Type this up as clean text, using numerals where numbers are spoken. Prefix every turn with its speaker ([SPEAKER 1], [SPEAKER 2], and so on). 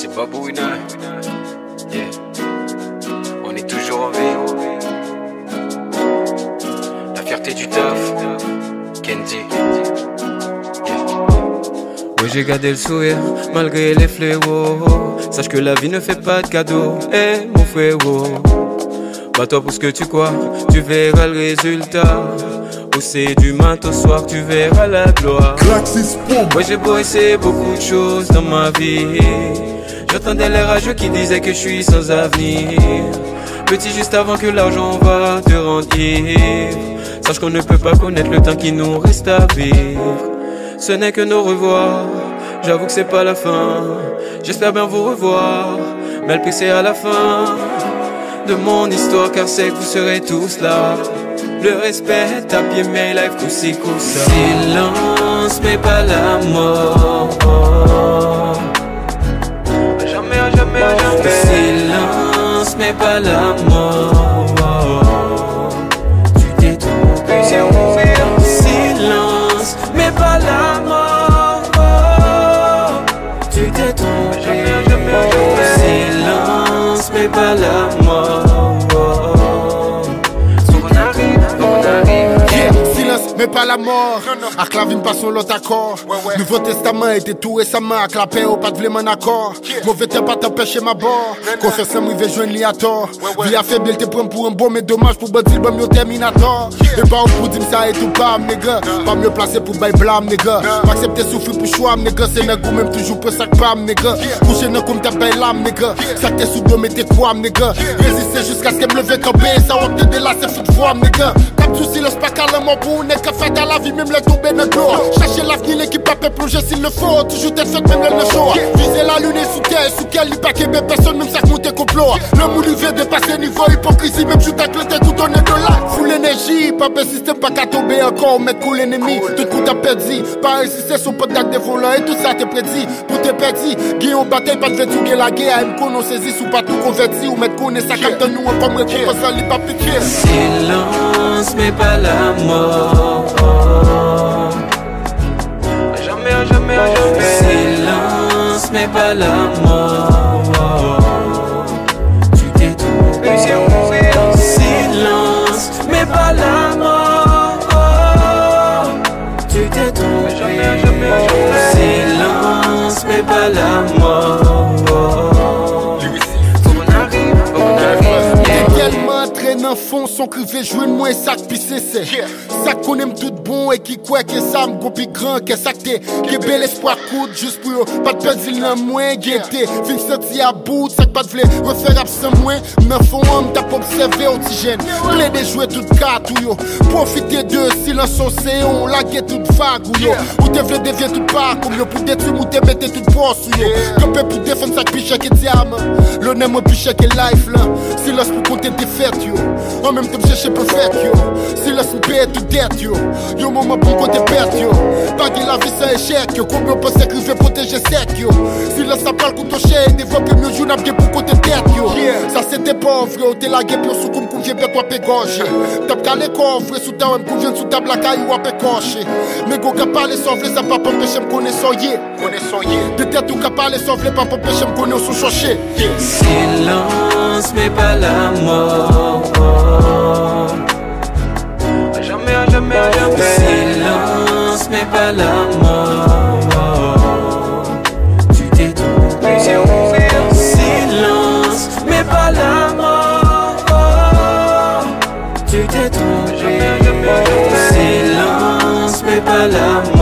[SPEAKER 1] c'est Babouina. Yeah. On est toujours en vie. La fierté du taf. Kenji. Yeah.
[SPEAKER 2] Oui, j'ai gardé le sourire malgré les fléaux. Sache que la vie ne fait pas de cadeaux. Eh mon frérot, bats-toi pour ce que tu crois, tu verras le résultat. Ou c'est du matin au soir, tu verras la gloire. Ouais, j'ai beau essayer beaucoup de choses dans ma vie. J'entendais les rageux qui disaient que je suis sans avenir. Petit juste avant que l'argent va te rendre ivre. Sache qu'on ne peut pas connaître le temps qui nous reste à vivre. Ce n'est que nos revoirs, j'avoue que c'est pas la fin. J'espère bien vous revoir, mais le prix c'est à la fin de mon histoire, car c'est que vous serez tous là. Le respect, tapis mes lives, coup-ci, coup-ça. Silence, mais pas la mort.
[SPEAKER 1] Jamais, jamais, jamais.
[SPEAKER 2] Silence, mais pas la mort. Tu t'es trompé,
[SPEAKER 1] c'est ouvert.
[SPEAKER 2] Silence, mais pas la mort. Tu t'es trompé.
[SPEAKER 1] Jamais, jamais, jamais.
[SPEAKER 2] Silence, mais pas la mort.
[SPEAKER 3] Mais pas la mort, avec la vie passons l'autre accord. Nouveau Testament était tout récemment, avec la paix au pas de vle mon accord. Mauvais temps pas t'empêcher ma bord. Confessant moi veut joindre li à tort. Vie affaiblie te prend pour un bon, mais dommage pour bandit bon yo terminator. Et pas pour dire ça et tout pas nègre. Pas mieux placé pour bail blâme nègre. Pas accepter souffrir pour choix nègre, c'est nègre même toujours pour sac pas nègre. Coucher dans comme ta belle âme nègre. Ça t'es sous dos mettez quoi nègre. Résister jusqu'à ce que me lever camper, ça on te de là c'est foot voix nègre. Cap souci le pas calmement pour nègre. Fait dans la vie, même le tomber dans l'eau. Chercher l'avenir, l'équipe a fait plonger s'il le faut. Toujours tête faite, même le show. Viser la lune et sous terre, sous quel lit pas qu'ébé, personne, même ça monte complot. Le moule veut dépasser niveau hypocrisie, même shoot avec le tête, tout on est de là. Full énergie, pas de système, pas qu'à tomber encore, mettre cool l'ennemi. Tout coup t'as perdu. Pas résister son pote d'acte des volants et tout ça t'es prédit. Pour te perdu, guillon bataille, pas de tout la guerre. M qu'on saisit sous pas tout converti. Ou mettre qu'on est ça capte nous, comme récompense, ça lit pas pitié.
[SPEAKER 2] Silence, mais pas la mort.
[SPEAKER 1] Jamais, jamais, jamais.
[SPEAKER 2] Silence, mais pas la mort. Tu t'es trompé,
[SPEAKER 1] c'est ouvert.
[SPEAKER 2] Silence, mais pas la mort. Tu t'es trompé.
[SPEAKER 1] Jamais, jamais, jamais.
[SPEAKER 2] Silence, mais pas la mort.
[SPEAKER 3] Tellement fond, son crivé jouer moi et ça qui c'est ça qu'on aime tout bon et qui quoi que ça me gopi grand que ça t'es que bel espoir coûte juste pour pas de perdre il n'a moins guetté fin sorti à bout ça pas de vle refaire absent moins mais fond homme t'as pas observé oxygène plein de jouer toute carte ou yo profiter de silence on sait on la guette toute vague ou yo ou te vle devient toute part comme yo pour détruire ou te mettre toute poste ou yo camper pour défendre ça piche que diamant l'honneur moi piche que life là silence pour compter des fêtes yo en même temps chercher pour faire yo silence me paye tout dette yo yo moment pour côté perte yo paguer la vie sans échec yo combien on peut sacrifier protéger sec yo silence ça parle contre ton chien développer mieux jour n'a bien pour côté tête yo ça c'était pauvre yo t'es la gueule sous comme convient bien toi pégorge t'as calé coffre sous ta même convient sous table la caille ou à pécoche mais go cap parler sauve ça pas empêcher me connaître soyer peut-être tout cap parler sauve pas empêcher me connaître sous chercher
[SPEAKER 2] silence mais pas la mort.
[SPEAKER 1] Jamais, jamais, jamais.
[SPEAKER 2] Silence mais pas la mort. Tu t'es trompé,
[SPEAKER 1] c'est ouvert.
[SPEAKER 2] Silence mais pas la mort. Tu t'es trompé.
[SPEAKER 1] Jamais, jamais, jamais.
[SPEAKER 2] Silence mais pas la mort.